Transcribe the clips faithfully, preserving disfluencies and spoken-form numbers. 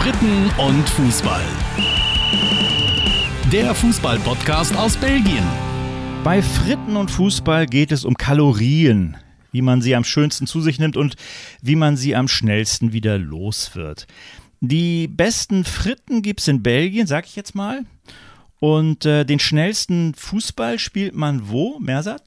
Fritten und Fußball. Der Fußball-Podcast aus Belgien. Bei Fritten und Fußball geht es um Kalorien, wie man sie am schönsten zu sich nimmt und wie man sie am schnellsten wieder los wird. Die besten Fritten gibt es in Belgien, sag ich jetzt mal. Und äh, den schnellsten Fußball spielt man wo, Mersat?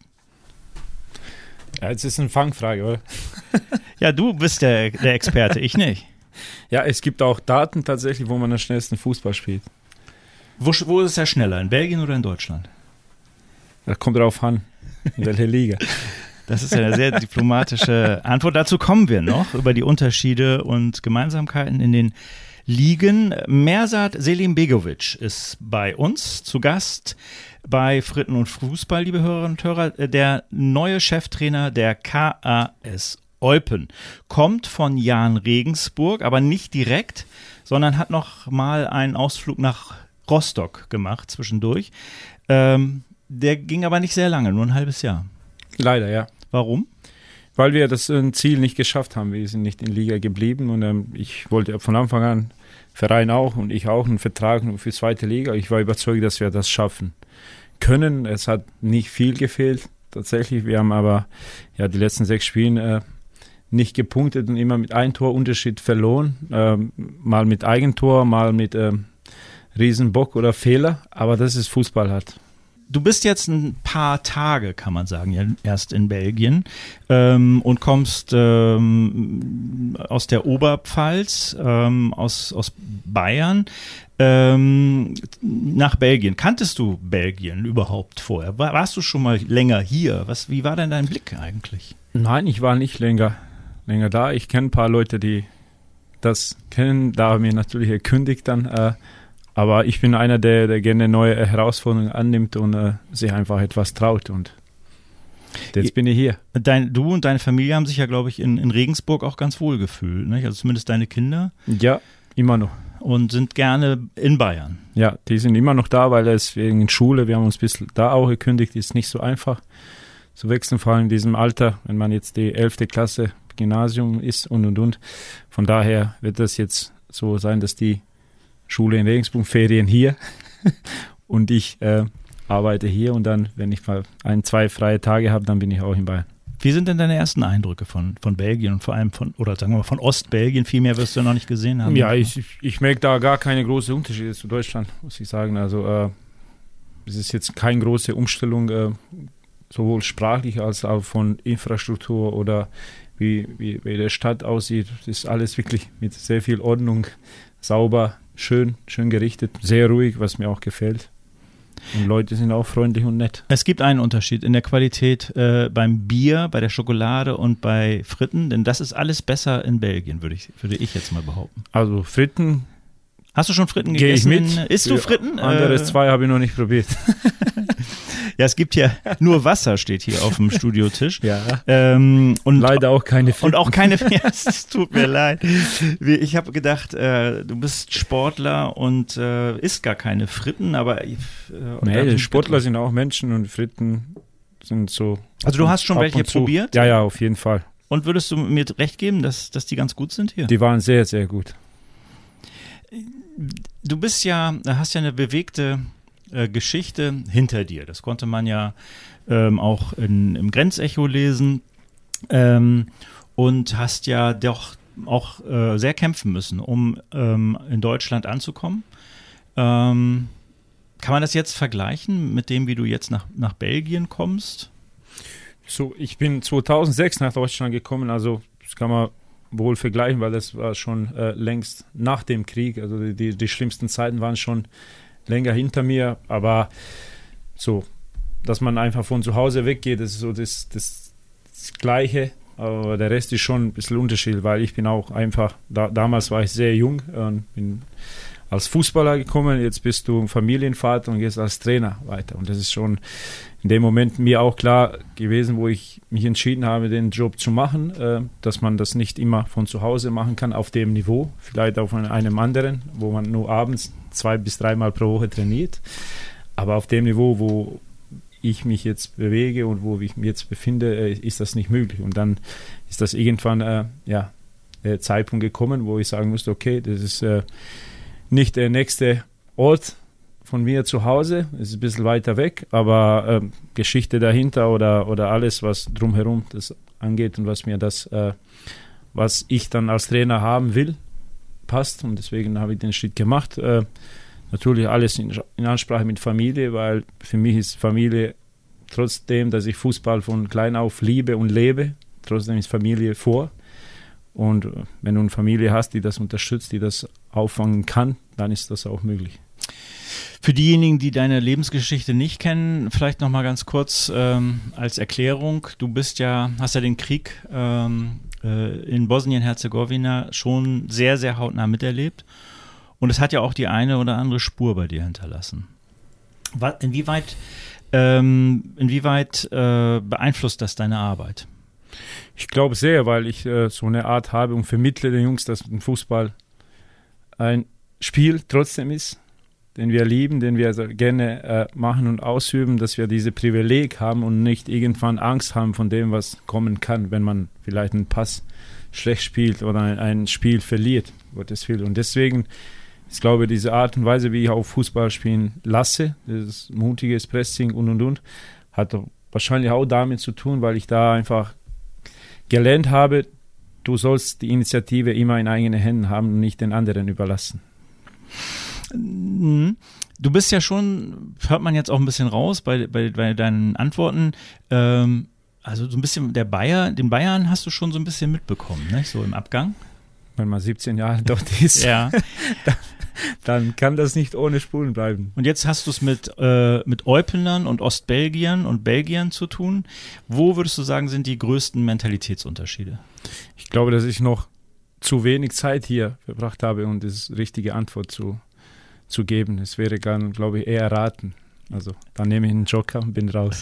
Ja, jetzt ist eine Fangfrage, oder? Ja, du bist der, der Experte, ich nicht. Ja, es gibt auch Daten tatsächlich, wo man am schnellsten Fußball spielt. Wo, wo ist es ja schneller, in Belgien oder in Deutschland? Das kommt drauf an, in welcher Liga. Das ist ja eine sehr diplomatische Antwort. Dazu kommen wir noch, über die Unterschiede und Gemeinsamkeiten in den Ligen. Mersat Selimbegovic ist bei uns zu Gast bei Fritten und Fußball, liebe Hörerinnen und Hörer. Der neue Cheftrainer der K A S Eupen kommt von Jahn Regensburg, aber nicht direkt, sondern hat noch mal einen Ausflug nach Rostock gemacht zwischendurch. Ähm, der ging aber nicht sehr lange, nur ein halbes Jahr. Leider, ja. Warum? Weil wir das äh, Ziel nicht geschafft haben. Wir sind nicht in Liga geblieben und ähm, ich wollte von Anfang an, Verein auch und ich auch, einen Vertrag für zweite Liga. Ich war überzeugt, dass wir das schaffen können. Es hat nicht viel gefehlt, tatsächlich. Wir haben aber ja die letzten sechs Spiele äh, nicht gepunktet und immer mit einem Torunterschied verloren. Ähm, mal mit Eigentor, mal mit ähm, Riesenbock oder Fehler. Aber das ist Fußball halt. Du bist jetzt ein paar Tage, kann man sagen, ja, erst in Belgien ähm, und kommst ähm, aus der Oberpfalz, ähm, aus, aus Bayern ähm, nach Belgien. Kanntest du Belgien überhaupt vorher? War, warst du schon mal länger hier? Was, wie war denn dein Blick eigentlich? Nein, ich war nicht länger, länger da. Ich kenne ein paar Leute, die das kennen. Da haben wir natürlich erkündigt dann. Äh, Aber ich bin einer, der, der gerne neue Herausforderungen annimmt und äh, sich einfach etwas traut. Und jetzt bin ich hier. Dein, du und deine Familie haben sich ja, glaube ich, in, in Regensburg auch ganz wohl gefühlt. Nicht? Also zumindest deine Kinder. Ja, immer noch. Und sind gerne in Bayern. Ja, die sind immer noch da, weil es wegen Schule, wir haben uns ein bisschen da auch gekündigt, ist nicht so einfach zu wechseln, vor allem in diesem Alter, wenn man jetzt die elfte Klasse Gymnasium ist und und und. Von daher wird das jetzt so sein, dass die Schule in Regensburg, Ferien hier und ich äh, arbeite hier und dann, wenn ich mal ein, zwei freie Tage habe, dann bin ich auch in Bayern. Wie sind denn deine ersten Eindrücke von, von Belgien und vor allem von, oder sagen wir mal von Ostbelgien? Viel mehr wirst du noch nicht gesehen haben. Ja, ich, ich merke da gar keine großen Unterschiede zu Deutschland, muss ich sagen. Also äh, es ist jetzt keine große Umstellung, äh, sowohl sprachlich als auch von Infrastruktur oder wie, wie, wie die Stadt aussieht. Das ist alles wirklich mit sehr viel Ordnung, sauber, schön, schön gerichtet, sehr ruhig, was mir auch gefällt. Und Leute sind auch freundlich und nett. Es gibt einen Unterschied in der Qualität äh, beim Bier, bei der Schokolade und bei Fritten, denn das ist alles besser in Belgien, würde ich, würde ich jetzt mal behaupten. Also Fritten. Hast du schon Fritten Geh gegessen? ich mit. Isst du Fritten? Anderes äh, zwei habe ich noch nicht probiert. Ja, es gibt ja nur Wasser, steht hier auf dem Studiotisch. Ja. Ähm, und leider auch keine Fritten. Und auch keine, ja, es tut mir leid. Ich habe gedacht, äh, du bist Sportler und äh, isst gar keine Fritten, aber äh, nee, Sportler sind auch Menschen und Fritten sind so. Also du hast schon welche probiert? Ja, ja, auf jeden Fall. Und würdest du mir recht geben, dass, dass die ganz gut sind hier? Die waren sehr, sehr gut. Du bist ja, hast ja eine bewegte äh, Geschichte hinter dir. Das konnte man ja ähm, auch in, im Grenzecho lesen. Ähm, und hast ja doch auch äh, sehr kämpfen müssen, um ähm, in Deutschland anzukommen. Ähm, kann man das jetzt vergleichen mit dem, wie du jetzt nach, nach Belgien kommst? So, ich bin zweitausendsechs nach Deutschland gekommen, also das kann man wohl vergleichen, weil das war schon äh, längst nach dem Krieg, also die, die, die schlimmsten Zeiten waren schon länger hinter mir, aber so, dass man einfach von zu Hause weggeht, das ist so das, das, das Gleiche, aber der Rest ist schon ein bisschen Unterschied, weil ich bin auch einfach, da, damals war ich sehr jung und bin als Fußballer gekommen, jetzt bist du Familienvater und gehst als Trainer weiter und das ist schon in dem Moment mir auch klar gewesen, wo ich mich entschieden habe, den Job zu machen, äh, dass man das nicht immer von zu Hause machen kann auf dem Niveau, vielleicht auf einem anderen, wo man nur abends zwei bis dreimal pro Woche trainiert, aber auf dem Niveau, wo ich mich jetzt bewege und wo ich mich jetzt befinde, äh, ist das nicht möglich und dann ist das irgendwann äh, ja äh, Zeitpunkt gekommen, wo ich sagen musste, okay, das ist äh, nicht der nächste Ort von mir zu Hause, es ist ein bisschen weiter weg, aber äh, Geschichte dahinter oder, oder alles, was drumherum das angeht und was mir das, äh, was ich dann als Trainer haben will, passt, und deswegen habe ich den Schritt gemacht. Äh, natürlich alles in, in Ansprache mit Familie, weil für mich ist Familie, trotzdem, dass ich Fußball von klein auf liebe und lebe, trotzdem ist Familie vor. Und wenn du eine Familie hast, die das unterstützt, die das auffangen kann, dann ist das auch möglich. Für diejenigen, die deine Lebensgeschichte nicht kennen, vielleicht noch mal ganz kurz ähm, als Erklärung. Du bist ja, hast ja den Krieg ähm, äh, in Bosnien-Herzegowina schon sehr, sehr hautnah miterlebt. Und es hat ja auch die eine oder andere Spur bei dir hinterlassen. Inwieweit, ähm, inwieweit äh, beeinflusst das deine Arbeit? Ich glaube sehr, weil ich äh, so eine Art habe und vermittle den Jungs, dass ein Fußball ein Spiel trotzdem ist, den wir lieben, den wir gerne äh, machen und ausüben, dass wir diese Privileg haben und nicht irgendwann Angst haben von dem, was kommen kann, wenn man vielleicht einen Pass schlecht spielt oder ein, ein Spiel verliert, Gottes Willen. Und deswegen, ich glaube, diese Art und Weise, wie ich auch Fußball spielen lasse, das mutiges Pressing und und und, hat wahrscheinlich auch damit zu tun, weil ich da einfach gelernt habe, du sollst die Initiative immer in eigenen Händen haben und nicht den anderen überlassen. Du bist ja schon, hört man jetzt auch ein bisschen raus bei, bei, bei deinen Antworten, ähm, also so ein bisschen der Bayer, den Bayern hast du schon so ein bisschen mitbekommen, ne? So im Abgang. Wenn man siebzehn Jahre dort ist, ja. dann, dann kann das nicht ohne Spuren bleiben. Und jetzt hast du es mit, äh, mit Eupenern und Ostbelgiern und Belgiern zu tun. Wo würdest du sagen, sind die größten Mentalitätsunterschiede? Ich glaube, dass ich noch zu wenig Zeit hier verbracht habe, um das richtige Antwort zu, zu geben. Es wäre gar, glaube ich, eher raten. Also dann nehme ich einen Joker und bin raus.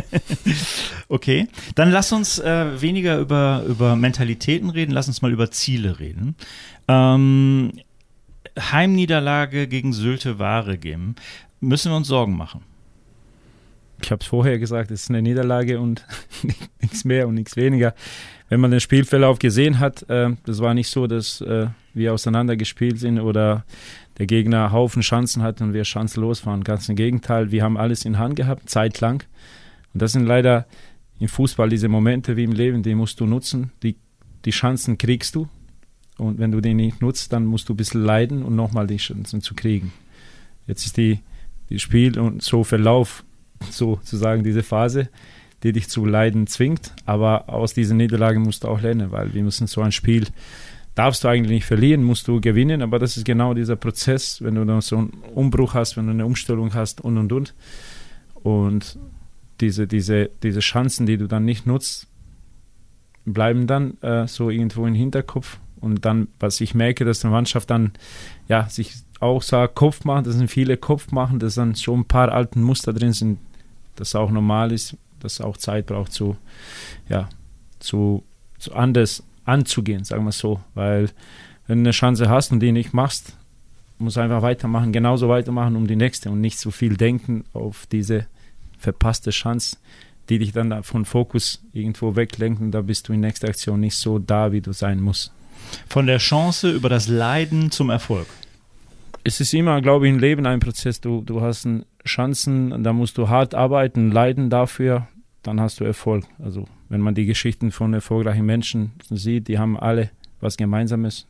Okay, dann lass uns äh, weniger über, über Mentalitäten reden, lass uns mal über Ziele reden. Ähm, Heimniederlage gegen Zulte Waregem. Müssen wir uns Sorgen machen? Ich habe es vorher gesagt, es ist eine Niederlage und nichts mehr und nichts weniger. Wenn man den Spielverlauf gesehen hat, äh, das war nicht so, dass äh, wir auseinandergespielt sind oder der Gegner Haufen Chancen hat und wir chancenlos waren. Ganz im Gegenteil, wir haben alles in Hand gehabt, zeitlang. Und das sind leider im Fußball diese Momente wie im Leben, die musst du nutzen. Die, die Chancen kriegst du. Und wenn du die nicht nutzt, dann musst du ein bisschen leiden und nochmal die Chancen zu kriegen. Jetzt ist die, die Spiel und so Verlauf, sozusagen diese Phase, die dich zu leiden zwingt. Aber aus diesen Niederlagen musst du auch lernen, weil wir müssen so ein Spiel, darfst du eigentlich nicht verlieren, musst du gewinnen. Aber das ist genau dieser Prozess, wenn du dann so einen Umbruch hast, wenn du eine Umstellung hast und und und. Und diese, diese, diese Chancen, die du dann nicht nutzt, bleiben dann äh, so irgendwo im Hinterkopf. Und dann, was ich merke, dass die Mannschaft dann ja, sich auch sagt, Kopf machen, das sind viele Kopf machen, dass dann schon ein paar alten Muster drin sind, das auch normal ist, dass auch Zeit braucht, zu, ja, zu, zu anders anzugehen, sagen wir so. Weil wenn du eine Chance hast und die nicht machst, musst du einfach weitermachen, genauso weitermachen um die nächste und nicht so viel denken auf diese verpasste Chance, die dich dann von Fokus irgendwo weglenken, da bist du in der nächsten Aktion nicht so da, wie du sein musst. Von der Chance über das Leiden zum Erfolg. Es ist immer, glaube ich, im Leben ein Prozess. Du, du hast Chancen, da musst du hart arbeiten, leiden dafür, dann hast du Erfolg. Also wenn man die Geschichten von erfolgreichen Menschen sieht, die haben alle was Gemeinsames.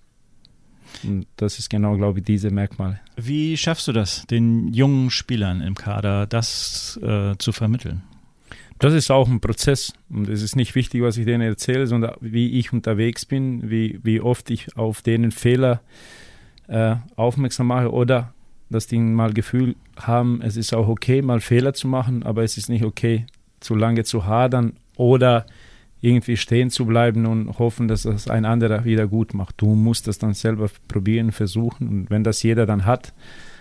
Und das ist genau, glaube ich, diese Merkmale. Wie schaffst du das, den jungen Spielern im Kader das äh, zu vermitteln? Das ist auch ein Prozess und es ist nicht wichtig, was ich denen erzähle, sondern wie ich unterwegs bin, wie, wie oft ich auf denen Fehler äh, aufmerksam mache oder dass die mal Gefühl haben, es ist auch okay, mal Fehler zu machen, aber es ist nicht okay, zu lange zu hadern oder irgendwie stehen zu bleiben und hoffen, dass das ein anderer wieder gut macht. Du musst das dann selber probieren, versuchen und wenn das jeder dann hat,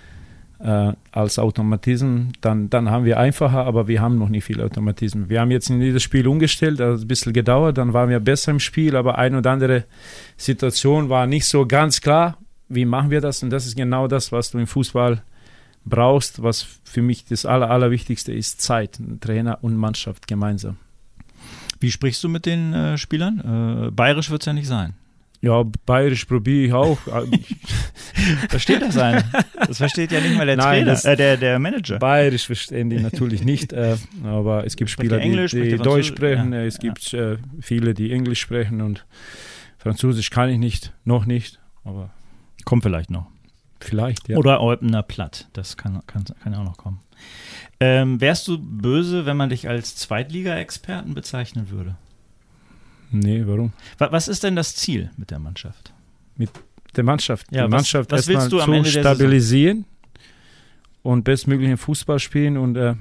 Äh, als Automatismen, dann, dann haben wir einfacher, aber wir haben noch nicht viel Automatismen. Wir haben jetzt in dieses Spiel umgestellt, das hat ein bisschen gedauert, dann waren wir besser im Spiel, aber eine oder andere Situation war nicht so ganz klar, wie machen wir das? Und das ist genau das, was du im Fußball brauchst, was für mich das Aller, Allerwichtigste ist, Zeit, Trainer und Mannschaft gemeinsam. Wie sprichst du mit den äh, Spielern? Äh, bayerisch wird es ja nicht sein. Ja, bayerisch probiere ich auch. Versteht das ein? Das versteht ja nicht mal der Nein, Trainer, äh, der, der Manager. Bayerisch verstehen die natürlich nicht, äh, aber es gibt Spieler, Englisch, die, die Deutsch sprechen, ja. es gibt äh, viele, die Englisch sprechen und Französisch kann ich nicht, noch nicht, aber kommt vielleicht noch. Vielleicht, ja. Oder Eupener Platt, das kann, kann, kann ja auch noch kommen. Ähm, wärst du böse, wenn man dich als Zweitliga-Experten bezeichnen würde? Nee, warum? Was ist denn das Ziel mit der Mannschaft? Mit der Mannschaft? Ja, die was, Mannschaft was willst du am zu Ende der stabilisieren und bestmöglichen Fußball spielen und äh,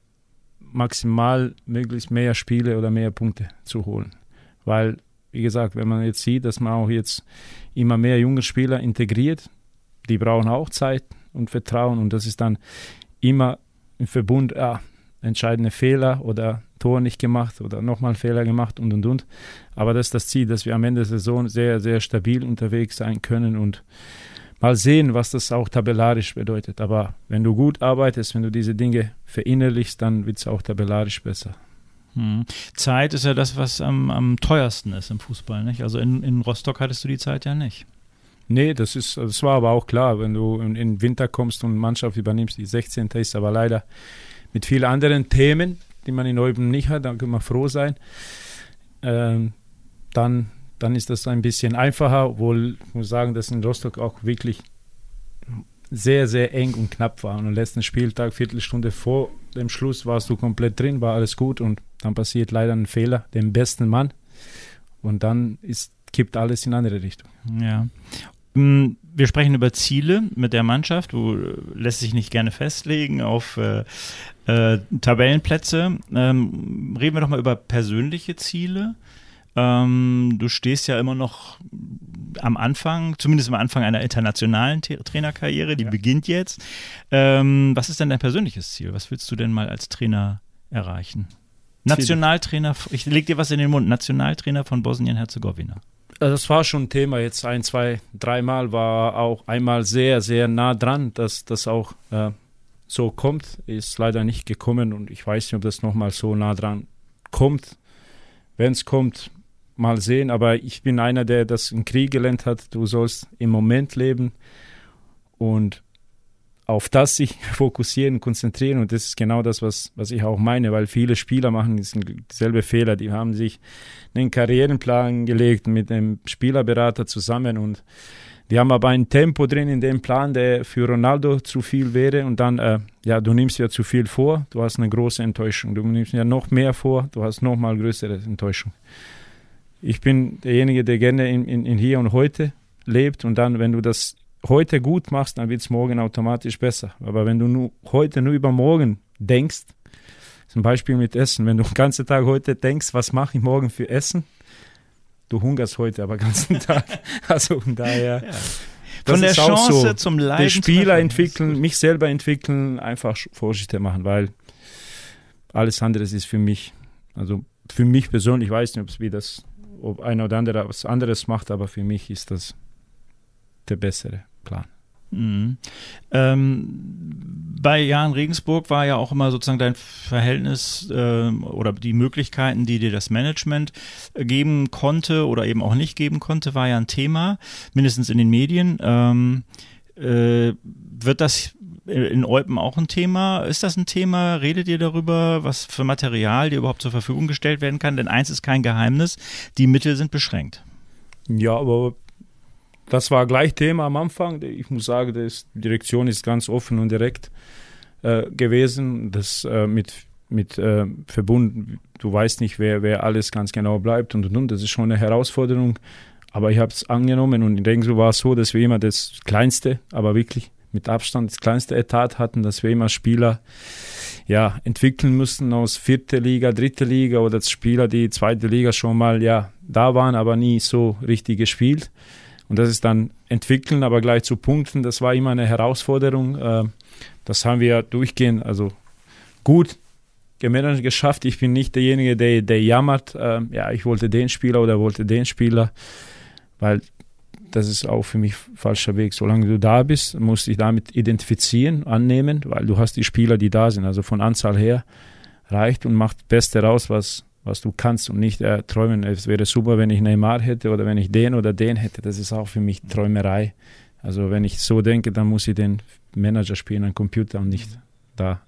maximal möglichst mehr Spiele oder mehr Punkte zu holen. Weil, wie gesagt, wenn man jetzt sieht, dass man auch jetzt immer mehr junge Spieler integriert, die brauchen auch Zeit und Vertrauen und das ist dann immer im Verbund, ja, entscheidende Fehler oder Tor nicht gemacht oder nochmal Fehler gemacht und und und. Aber das ist das Ziel, dass wir am Ende der Saison sehr, sehr stabil unterwegs sein können und mal sehen, was das auch tabellarisch bedeutet. Aber wenn du gut arbeitest, wenn du diese Dinge verinnerlichst, dann wird es auch tabellarisch besser. Hm. Zeit ist ja das, was am, am teuersten ist im Fußball, nicht? Also in, in Rostock hattest du die Zeit ja nicht. Nee, das ist, das war aber auch klar, wenn du in den Winter kommst und eine Mannschaft übernimmst, die sechzehnte ist, aber leider mit vielen anderen Themen, die man in Eupen nicht hat, dann kann man froh sein. Ähm, dann, dann ist das ein bisschen einfacher, obwohl ich muss sagen, dass in Rostock auch wirklich sehr, sehr eng und knapp war. Und am letzten Spieltag, Viertelstunde vor dem Schluss, warst du komplett drin, war alles gut und dann passiert leider ein Fehler, dem besten Mann und dann ist, kippt alles in eine andere Richtung. Ja. Wir sprechen über Ziele mit der Mannschaft. Du lässt sich nicht gerne festlegen auf äh, äh, Tabellenplätze. Ähm, reden wir doch mal über persönliche Ziele. Ähm, du stehst ja immer noch am Anfang, zumindest am Anfang einer internationalen T- Trainerkarriere, die ja. beginnt jetzt. Ähm, was ist denn dein persönliches Ziel? Was willst du denn mal als Trainer erreichen? Nationaltrainer, ich leg dir was in den Mund, Nationaltrainer von Bosnien-Herzegowina. Also das war schon ein Thema, jetzt ein, zwei, dreimal war auch einmal sehr, sehr nah dran, dass das auch äh, so kommt, ist leider nicht gekommen und ich weiß nicht, ob das nochmal so nah dran kommt. Wenn es kommt, mal sehen, aber ich bin einer, der das im Krieg gelernt hat, du sollst im Moment leben und auf das sich fokussieren, konzentrieren und das ist genau das, was, was ich auch meine, weil viele Spieler machen dieselbe Fehler, die haben sich einen Karrierenplan gelegt mit einem Spielerberater zusammen und die haben aber ein Tempo drin in dem Plan, der für Ronaldo zu viel wäre und dann, äh, ja, du nimmst ja zu viel vor, du hast eine große Enttäuschung, du nimmst ja noch mehr vor, du hast noch mal größere Enttäuschung. Ich bin derjenige, der gerne in, in, in Hier und Heute lebt und dann, wenn du das heute gut machst, dann wird es morgen automatisch besser. Aber wenn du nur heute nur über morgen denkst, zum Beispiel mit Essen, wenn du den ganzen Tag heute denkst, was mache ich morgen für Essen, du hungerst heute aber den ganzen Tag. Also von daher, ja. Von der Chance so, zum Leiden. Den Spieler entwickeln, mich selber entwickeln, einfach Fortschritte machen, weil alles andere ist für mich, also für mich persönlich, ich weiß nicht, ob es wie das, ob einer oder andere was anderes macht, aber für mich ist das der bessere Plan. Mhm. Ähm, bei Jahn Regensburg war ja auch immer sozusagen dein Verhältnis äh, oder die Möglichkeiten, die dir das Management geben konnte oder eben auch nicht geben konnte, war ja ein Thema, mindestens in den Medien. Ähm, äh, wird das in Eupen auch ein Thema? Ist das ein Thema? Redet ihr darüber, was für Material dir überhaupt zur Verfügung gestellt werden kann? Denn eins ist kein Geheimnis, die Mittel sind beschränkt. Ja, aber das war gleich Thema am Anfang. Ich muss sagen, das, die Direktion ist ganz offen und direkt äh, gewesen. Das äh, mit, mit äh, verbunden, du weißt nicht, wer, wer alles ganz genau bleibt und und und. Das ist schon eine Herausforderung. Aber ich habe es angenommen und in Regensburg war es so, dass wir immer das kleinste, aber wirklich mit Abstand das kleinste Etat hatten, dass wir immer Spieler ja, entwickeln mussten aus vierte Liga, dritte Liga oder Spieler, die zweite Liga schon mal ja, da waren, aber nie so richtig gespielt. Und das ist dann entwickeln, aber gleich zu punkten, das war immer eine Herausforderung. Das haben wir durchgehend, also gut gemanagt geschafft. Ich bin nicht derjenige, der, der jammert, ja, ich wollte den Spieler oder wollte den Spieler, weil das ist auch für mich falscher Weg. Solange du da bist, musst du dich damit identifizieren, annehmen, weil du hast die Spieler, die da sind. Also von Anzahl her reicht und macht das Beste raus, was, was du kannst und nicht äh, träumen, es wäre super, wenn ich Neymar hätte oder wenn ich den oder den hätte. Das ist auch für mich Träumerei. Also wenn ich so denke, dann muss ich den Manager spielen am Computer und nicht da.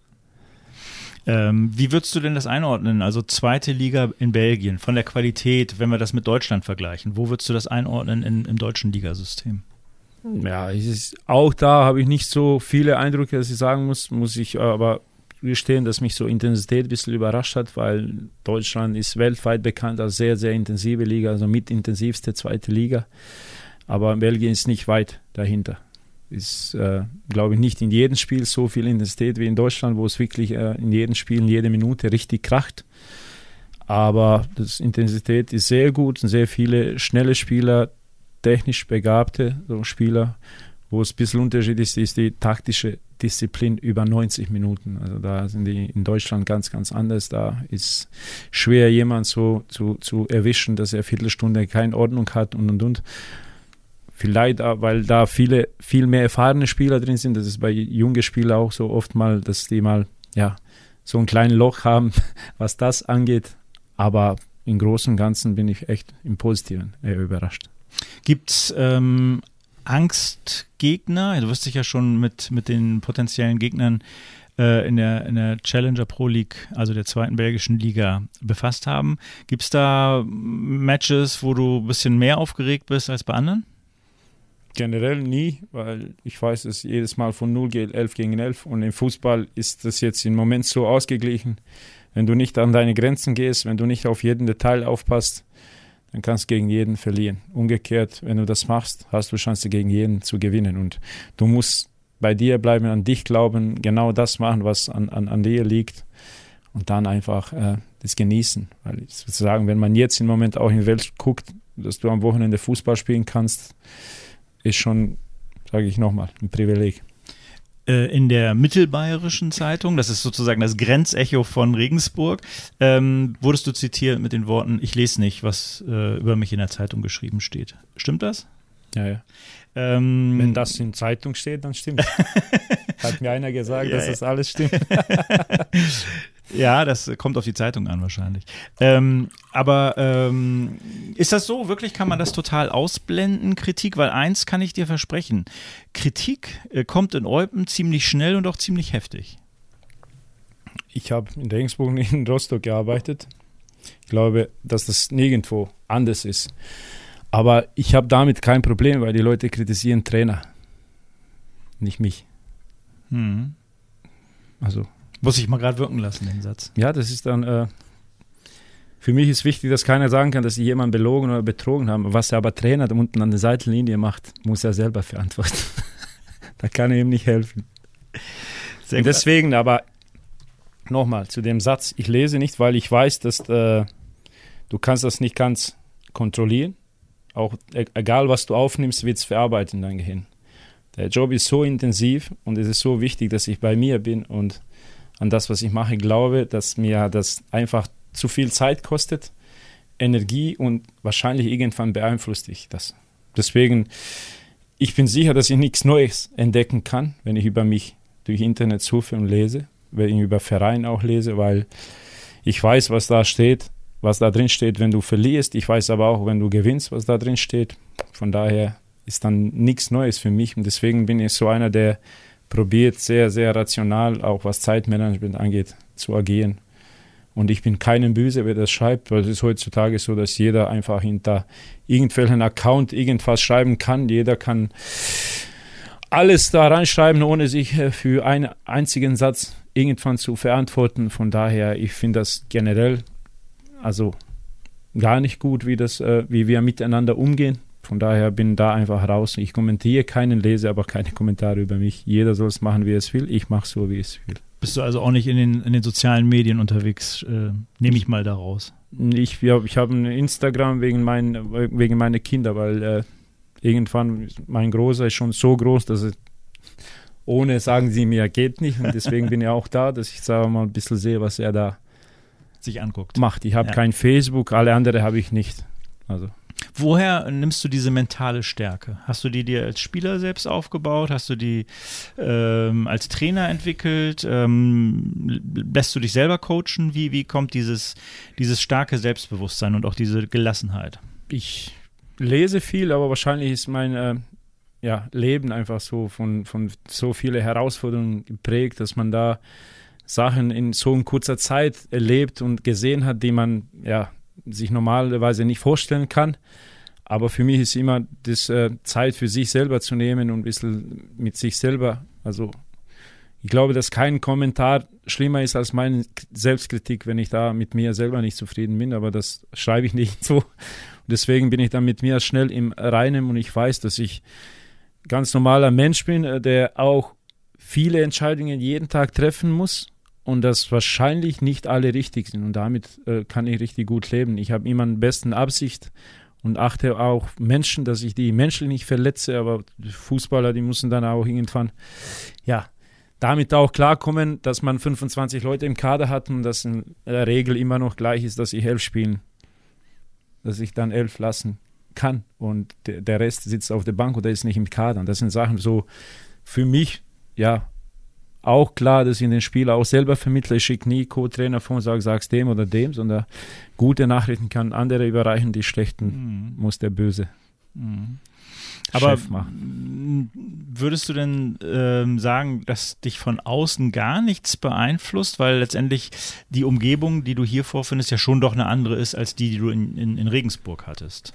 Ähm, wie würdest du denn das einordnen? Also zweite Liga in Belgien, von der Qualität, wenn wir das mit Deutschland vergleichen, wo würdest du das einordnen in, im deutschen Ligasystem? Ja, es ist, auch da habe ich nicht so viele Eindrücke, dass ich sagen muss, muss ich aber gestehen, dass mich so Intensität ein bisschen überrascht hat, weil Deutschland ist weltweit bekannt als sehr, sehr intensive Liga, also mit intensivste zweite Liga. Aber Belgien ist nicht weit dahinter. Ist, äh, glaube ich, nicht in jedem Spiel so viel Intensität wie in Deutschland, wo es wirklich äh, in jedem Spiel, in jede Minute richtig kracht. Aber die Intensität ist sehr gut, sind sehr viele schnelle Spieler, technisch begabte so Spieler. Wo es ein bisschen Unterschied ist, ist die taktische Disziplin über neunzig Minuten. Also da sind die in Deutschland ganz, ganz anders. Da ist schwer, jemand so zu, zu erwischen, dass er eine Viertelstunde keine Ordnung hat und und und. Vielleicht, weil da viele, viel mehr erfahrene Spieler drin sind. Das ist bei jungen Spielern auch so oft mal, dass die mal ja, so ein kleines Loch haben, was das angeht. Aber im Großen und Ganzen bin ich echt im Positiven eher überrascht. Gibt es ähm Angstgegner? Du wirst dich ja schon mit, mit den potenziellen Gegnern äh, in, der, in der Challenger Pro League, also der zweiten belgischen Liga, befasst haben. Gibt es da Matches, wo du ein bisschen mehr aufgeregt bist als bei anderen? Generell nie, weil ich weiß, es jedes Mal von null geht, elf gegen elf. Und im Fußball ist das jetzt im Moment so ausgeglichen. Wenn du nicht an deine Grenzen gehst, wenn du nicht auf jeden Detail aufpasst, dann kannst du gegen jeden verlieren. Umgekehrt, wenn du das machst, hast du Chance, gegen jeden zu gewinnen. Und du musst bei dir bleiben, an dich glauben, genau das machen, was an, an, an dir liegt und dann einfach äh, das genießen. Weil sozusagen, wenn man jetzt im Moment auch in die Welt guckt, dass du am Wochenende Fußball spielen kannst, ist schon, sage ich nochmal, ein Privileg. In der Mittelbayerischen Zeitung, das ist sozusagen das Grenzecho von Regensburg, ähm, wurdest du zitiert mit den Worten, ich lese nicht, was äh, über mich in der Zeitung geschrieben steht. Stimmt das? Ja, ja. Ähm, Wenn das in Zeitung steht, dann stimmt es. Hat mir einer gesagt, ja, dass das alles stimmt. Ja, das kommt auf die Zeitung an wahrscheinlich. Ähm, aber ähm, ist das so? Wirklich kann man das total ausblenden, Kritik? Weil eins kann ich dir versprechen, Kritik äh, kommt in Eupen ziemlich schnell und auch ziemlich heftig. Ich habe in Regensburg und in Rostock gearbeitet. Ich glaube, dass das nirgendwo anders ist. Aber ich habe damit kein Problem, weil die Leute kritisieren Trainer, nicht mich. Hm. Also muss ich mal gerade wirken lassen, den Satz. Ja, das ist dann, äh, für mich ist wichtig, dass keiner sagen kann, dass sie jemanden belogen oder betrogen haben. Was er aber Trainer da unten an der Seitenlinie macht, muss er selber verantworten. Da kann er ihm nicht helfen. Sehr deswegen aber nochmal zu dem Satz, ich lese nicht, weil ich weiß, dass äh, du kannst das nicht ganz kontrollieren. Auch e- egal, was du aufnimmst, wird es verarbeitet in dein Gehirn. Der Job ist so intensiv und es ist so wichtig, dass ich bei mir bin und an das, was ich mache, glaube, dass mir das einfach zu viel Zeit kostet, Energie und wahrscheinlich irgendwann beeinflusst ich das. Deswegen, ich bin sicher, dass ich nichts Neues entdecken kann, wenn ich über mich durch Internet suche und lese, wenn ich über Verein auch lese, weil ich weiß, was da steht, was da drin steht, wenn du verlierst. Ich weiß aber auch, wenn du gewinnst, was da drin steht. Von daher ist dann nichts Neues für mich und deswegen bin ich so einer, der probiert sehr, sehr rational, auch was Zeitmanagement angeht, zu agieren. Und ich bin keinem böse, wer das schreibt, weil es ist heutzutage so, dass jeder einfach hinter irgendwelchen Account irgendwas schreiben kann. Jeder kann alles da reinschreiben, ohne sich für einen einzigen Satz irgendwann zu verantworten. Von daher, ich finde das generell also gar nicht gut, wie, das, wie wir miteinander umgehen. Von daher bin da einfach raus. Ich kommentiere keinen, lese aber keine Kommentare über mich. Jeder soll es machen, wie er es will. Ich mache so, wie ich es will. Bist du also auch nicht in den, in den sozialen Medien unterwegs? Äh, nehme ich mal da raus. Ich, ja, ich habe ein Instagram wegen, mein, wegen meiner Kinder, weil äh, irgendwann, mein Großer ist schon so groß, dass es ohne sagen sie mir, geht nicht. Und deswegen bin ich auch da, dass ich sage mal ein bisschen sehe, was er da sich anguckt. Macht. Ich habe ja. kein Facebook, alle anderen habe ich nicht. Also Woher nimmst du diese mentale Stärke? Hast du die dir als Spieler selbst aufgebaut? Hast du die ähm, als Trainer entwickelt? Ähm, lässt du dich selber coachen? Wie, wie kommt dieses, dieses starke Selbstbewusstsein und auch diese Gelassenheit? Ich lese viel, aber wahrscheinlich ist mein äh, ja, Leben einfach so von, von so vielen Herausforderungen geprägt, dass man da Sachen in so in kurzer Zeit erlebt und gesehen hat, die man ja sich normalerweise nicht vorstellen kann. Aber für mich ist immer das äh, Zeit für sich selber zu nehmen und ein bisschen mit sich selber. Also ich glaube, dass kein Kommentar schlimmer ist als meine Selbstkritik, wenn ich da mit mir selber nicht zufrieden bin. Aber das schreibe ich nicht so. Und deswegen bin ich dann mit mir schnell im Reinen und ich weiß, dass ich ganz normaler Mensch bin, der auch viele Entscheidungen jeden Tag treffen muss. Und dass wahrscheinlich nicht alle richtig sind. Und damit äh, kann ich richtig gut leben. Ich habe immer eine beste Absicht und achte auch Menschen, dass ich die menschlich nicht verletze. Aber die Fußballer, die müssen dann auch irgendwann, ja, damit auch klarkommen, dass man fünfundzwanzig Leute im Kader hat und dass in der Regel immer noch gleich ist, dass ich elf spielen, dass ich dann elf lassen kann. Und de- der Rest sitzt auf der Bank oder ist nicht im Kader. Und das sind Sachen so für mich, ja, auch klar, dass ich den Spieler auch selber vermittle. Ich schicke nie Co-Trainer vor und sage, sag's dem oder dem, sondern gute Nachrichten kann andere überreichen, die schlechten mhm. muss der Böse mhm. Aber Chef machen. Würdest du denn ähm, sagen, dass dich von außen gar nichts beeinflusst, weil letztendlich die Umgebung, die du hier vorfindest, ja schon doch eine andere ist, als die, die du in, in, in Regensburg hattest?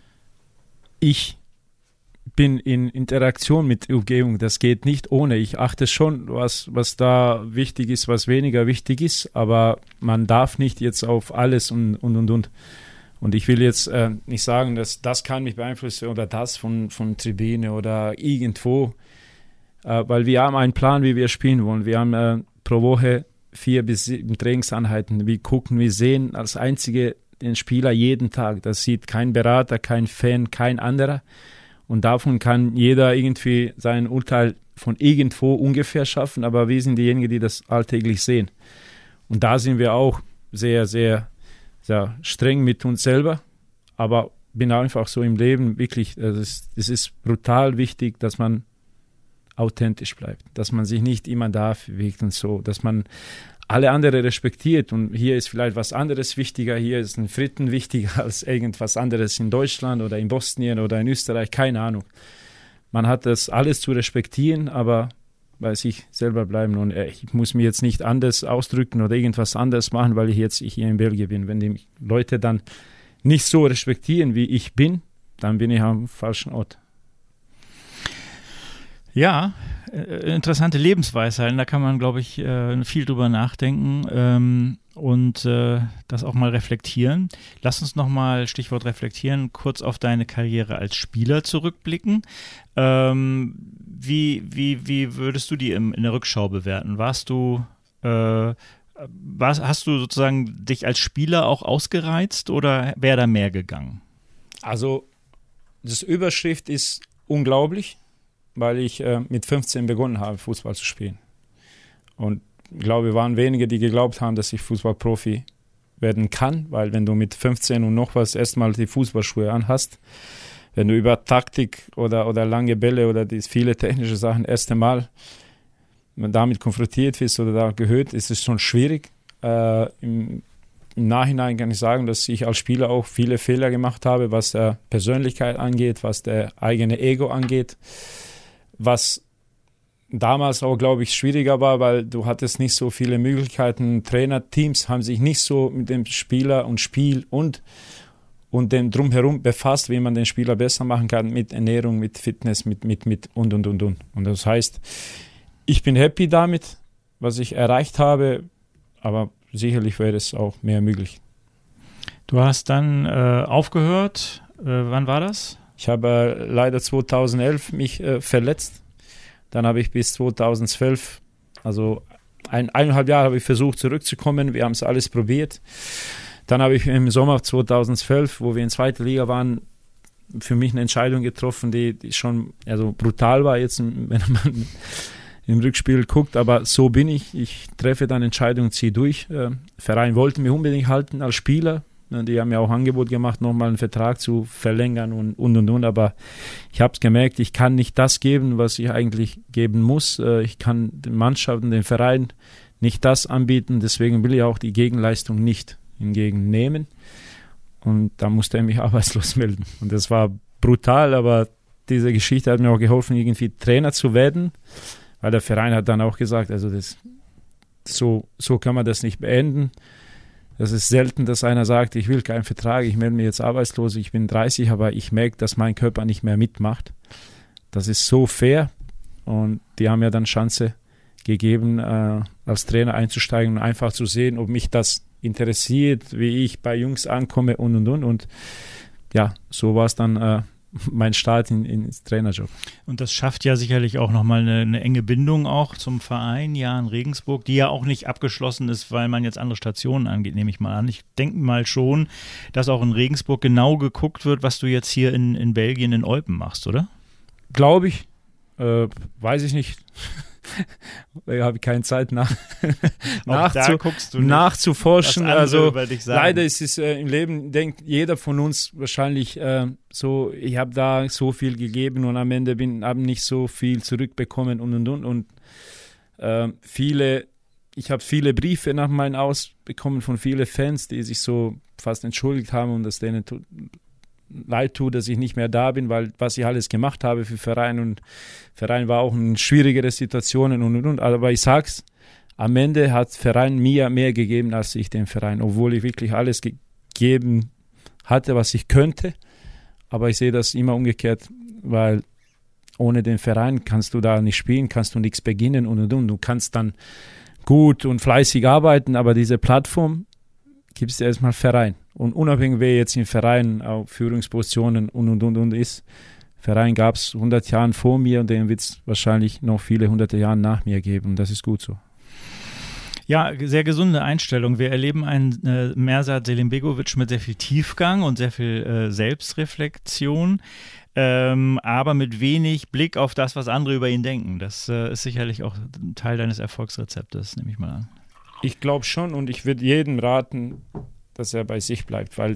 Ich bin in Interaktion mit der Umgebung, das geht nicht ohne. Ich achte schon, was, was da wichtig ist, was weniger wichtig ist, aber man darf nicht jetzt auf alles und und und und. Und ich will jetzt äh, nicht sagen, dass das kann mich beeinflussen oder das von, von Tribüne oder irgendwo, äh, weil wir haben einen Plan, wie wir spielen wollen. Wir haben äh, pro Woche vier bis sieben Trainingseinheiten. Wir gucken, wir sehen als einzige den Spieler jeden Tag. Das sieht kein Berater, kein Fan, kein anderer. Und davon kann jeder irgendwie sein Urteil von irgendwo ungefähr schaffen, aber wir sind diejenigen, die das alltäglich sehen. Und da sind wir auch sehr, sehr, sehr streng mit uns selber, aber bin einfach so im Leben wirklich, es ist, es ist brutal wichtig, dass man authentisch bleibt, dass man sich nicht immer da bewegt und so, dass man alle anderen respektiert und hier ist vielleicht was anderes wichtiger, hier ist ein Fritten wichtiger als irgendwas anderes in Deutschland oder in Bosnien oder in Österreich, keine Ahnung. Man hat das alles zu respektieren, aber bei sich selber bleiben und ich muss mir jetzt nicht anders ausdrücken oder irgendwas anderes machen, weil ich jetzt hier in Belgien bin. Wenn die Leute dann nicht so respektieren, wie ich bin, dann bin ich am falschen Ort. Ja, äh, interessante Lebensweisheiten, da kann man, glaube ich, äh, viel drüber nachdenken ähm, und äh, das auch mal reflektieren. Lass uns nochmal, Stichwort reflektieren, kurz auf deine Karriere als Spieler zurückblicken. Ähm, wie, wie, wie würdest du die im, in der Rückschau bewerten? Warst du, äh, warst, hast du sozusagen dich als Spieler auch ausgereizt oder wäre da mehr gegangen? Also, das Überschrift ist unglaublich, weil ich äh, mit fünfzehn begonnen habe, Fußball zu spielen. Und ich glaube, wir waren wenige, die geglaubt haben, dass ich Fußballprofi werden kann, weil wenn du mit fünfzehn und noch was erstmal die Fußballschuhe anhast, wenn du über Taktik oder, oder lange Bälle oder die viele technische Sachen das erste Mal damit konfrontiert bist oder da gehört, ist es schon schwierig. Äh, im, Im Nachhinein kann ich sagen, dass ich als Spieler auch viele Fehler gemacht habe, was der Persönlichkeit angeht, was der eigene Ego angeht. Was damals auch, glaube ich, schwieriger war, weil du hattest nicht so viele Möglichkeiten. Trainerteams haben sich nicht so mit dem Spieler und Spiel und, und dem Drumherum befasst, wie man den Spieler besser machen kann, mit Ernährung, mit Fitness, mit, mit, mit und, und, und, und. Und das heißt, ich bin happy damit, was ich erreicht habe, aber sicherlich wäre es auch mehr möglich. Du hast dann äh, aufgehört. Äh, wann war das? Ich habe äh, leider zweitausendelf mich äh, verletzt. Dann habe ich bis zweitausendzwölf, also ein, eineinhalb Jahre habe ich versucht zurückzukommen. Wir haben es alles probiert. Dann habe ich im Sommer zweitausendzwölf, wo wir in zweiter Liga waren, für mich eine Entscheidung getroffen, die, die schon also brutal war, jetzt, wenn man im Rückspiel guckt. Aber so bin ich. Ich treffe dann Entscheidungen, ziehe durch. Äh, Verein wollte mich unbedingt halten als Spieler. Die haben ja auch Angebot gemacht, nochmal einen Vertrag zu verlängern und und und, und. Aber ich habe es gemerkt, ich kann nicht das geben, was ich eigentlich geben muss. Ich kann den Mannschaften, den Verein nicht das anbieten. Deswegen will ich auch die Gegenleistung nicht entgegennehmen. Und da musste er mich arbeitslos melden. Und das war brutal, aber diese Geschichte hat mir auch geholfen, irgendwie Trainer zu werden. Weil der Verein hat dann auch gesagt, also das, so, so kann man das nicht beenden. Das ist selten, dass einer sagt, ich will keinen Vertrag, ich melde mich jetzt arbeitslos, ich bin dreißig, aber ich merke, dass mein Körper nicht mehr mitmacht. Das ist so fair. Und die haben ja dann Chance gegeben, äh, als Trainer einzusteigen und einfach zu sehen, ob mich das interessiert, wie ich bei Jungs ankomme und und und. Und ja, so war es dann äh, mein Start in, ins Trainerjob. Und das schafft ja sicherlich auch nochmal eine, eine enge Bindung auch zum Verein, ja, in Regensburg, die ja auch nicht abgeschlossen ist, weil man jetzt andere Stationen angeht, nehme ich mal an. Ich denke mal schon, dass auch in Regensburg genau geguckt wird, was du jetzt hier in, in Belgien in Eupen machst, oder? Glaube ich. Äh, weiß ich nicht. Ich habe keine Zeit nach, nachzu, nachzuforschen. Also leider ist es äh, im Leben, denkt jeder von uns wahrscheinlich äh, so, ich habe da so viel gegeben und am Ende bin habe nicht so viel zurückbekommen und und und und äh, viele, ich habe viele Briefe nach meinem Aus bekommen von vielen Fans, die sich so fast entschuldigt haben und dass denen tut, leid tut, dass ich nicht mehr da bin, weil was ich alles gemacht habe für Verein und Verein war auch in schwierigere Situationen und und und. Aber ich sag's, am Ende hat Verein mir mehr gegeben als ich dem Verein, obwohl ich wirklich alles gegeben hatte, was ich könnte. Aber ich sehe das immer umgekehrt, weil ohne den Verein kannst du da nicht spielen, kannst du nichts beginnen und und und. Du kannst dann gut und fleißig arbeiten, aber diese Plattform gibt es erstmal Verein. Und unabhängig, wer jetzt im Verein auf Führungspositionen und und und und ist, Verein gab es hundert Jahre vor mir und den wird es wahrscheinlich noch viele hunderte Jahre nach mir geben. Und das ist gut so. Ja, sehr gesunde Einstellung. Wir erleben einen äh, Mersat Selimbegovic mit sehr viel Tiefgang und sehr viel äh, Selbstreflexion, ähm, aber mit wenig Blick auf das, was andere über ihn denken. Das äh, ist sicherlich auch ein Teil deines Erfolgsrezeptes, nehme ich mal an. Ich glaube schon und ich würde jedem raten, dass er bei sich bleibt, weil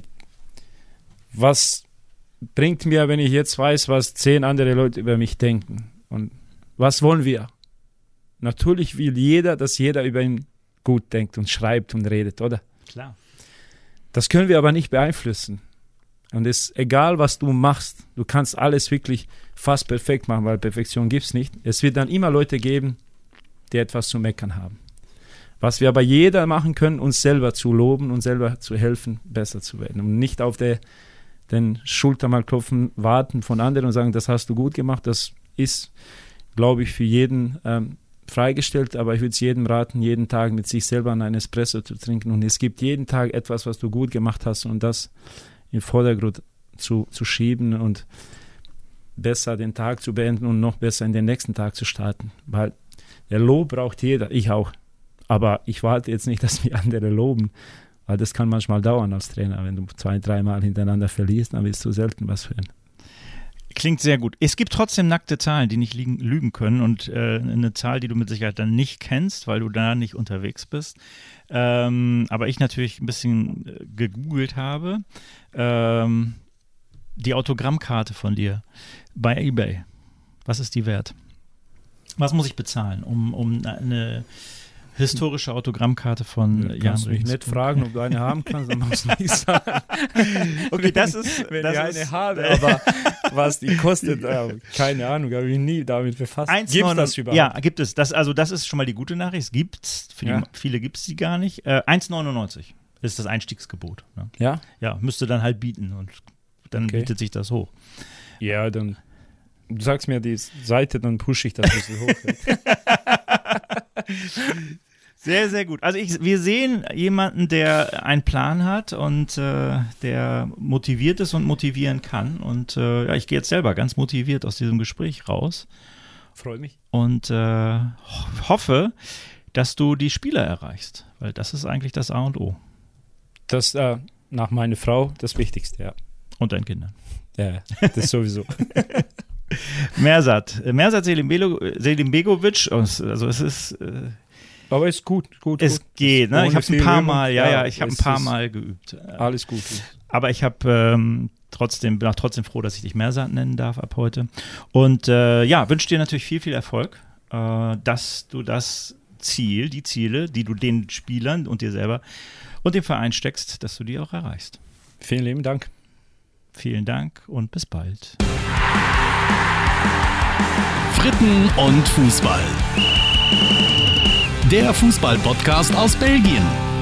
was bringt mir, wenn ich jetzt weiß, was zehn andere Leute über mich denken? Und was wollen wir? Natürlich will jeder, dass jeder über ihn gut denkt und schreibt und redet, oder? Klar. Das können wir aber nicht beeinflussen. Und es ist egal, was du machst, du kannst alles wirklich fast perfekt machen, weil Perfektion gibt es nicht. Es wird dann immer Leute geben, die etwas zu meckern haben. Was wir aber jeder machen können, uns selber zu loben und selber zu helfen, besser zu werden. Und nicht auf der, den Schulter mal klopfen, warten von anderen und sagen, das hast du gut gemacht. Das ist, glaube ich, für jeden ähm, freigestellt. Aber ich würde es jedem raten, jeden Tag mit sich selber einen Espresso zu trinken. Und es gibt jeden Tag etwas, was du gut gemacht hast und das in den Vordergrund zu, zu schieben und besser den Tag zu beenden und noch besser in den nächsten Tag zu starten. Weil der Lob braucht jeder, ich auch. Aber ich warte jetzt nicht, dass mich andere loben, weil das kann manchmal dauern als Trainer. Wenn du zwei, dreimal hintereinander verlierst, dann willst du selten was hören. Klingt sehr gut. Es gibt trotzdem nackte Zahlen, die nicht liegen, lügen können und äh, eine Zahl, die du mit Sicherheit dann nicht kennst, weil du da nicht unterwegs bist. Ähm, aber ich natürlich ein bisschen äh, gegoogelt habe. Ähm, die Autogrammkarte von dir bei eBay. Was ist die wert? Was muss ich bezahlen, um, um eine historische Autogrammkarte von ja, Jan Kannst du mich Regensburg? nicht fragen, ob du eine haben kannst, dann musst du nicht sagen. Okay, das ist... Wenn das ich ist, eine habe, aber was die kostet, äh, keine Ahnung, habe ich nie damit befasst. Gibt es das überhaupt? Ja, gibt es. Das, also das ist schon mal die gute Nachricht. Es gibt's. Für die, Ja. viele gibt es die gar nicht. Äh, eins neunundneunzig ist das Einstiegsgebot. Ne? Ja? Ja, müsste dann halt bieten und dann Okay. bietet sich das hoch. Ja, dann du sagst mir die Seite, dann pushe ich das ein bisschen hoch. Sehr, sehr gut. Also ich, wir sehen jemanden, der einen Plan hat und äh, der motiviert ist und motivieren kann. Und äh, ja, ich gehe jetzt selber ganz motiviert aus diesem Gespräch raus Freue mich. und äh, ho- hoffe, dass du die Spieler erreichst, weil das ist eigentlich das A und O. Das äh, nach meiner Frau das Wichtigste, ja. Und deinen Kindern. Ja, das sowieso. Mersat. Mersat Selimbelo- Selimbegovic, also es ist... Äh, aber ist gut, gut. Es gut. geht, ne? Ohne Ich habe ein viel paar Übung. Mal, ja, Ja, ja, ich habe ein es paar ist Mal geübt. Alles gut. Aber ich habe ähm, trotzdem, bin auch trotzdem froh, dass ich dich Mersat nennen darf ab heute. Und äh, ja, wünsche dir natürlich viel, viel Erfolg, äh, dass du das Ziel, die Ziele, die du den Spielern und dir selber und dem Verein steckst, dass du die auch erreichst. Vielen lieben Dank. Vielen Dank und bis bald. Fritten und Fußball. Der Fußball-Podcast aus Belgien.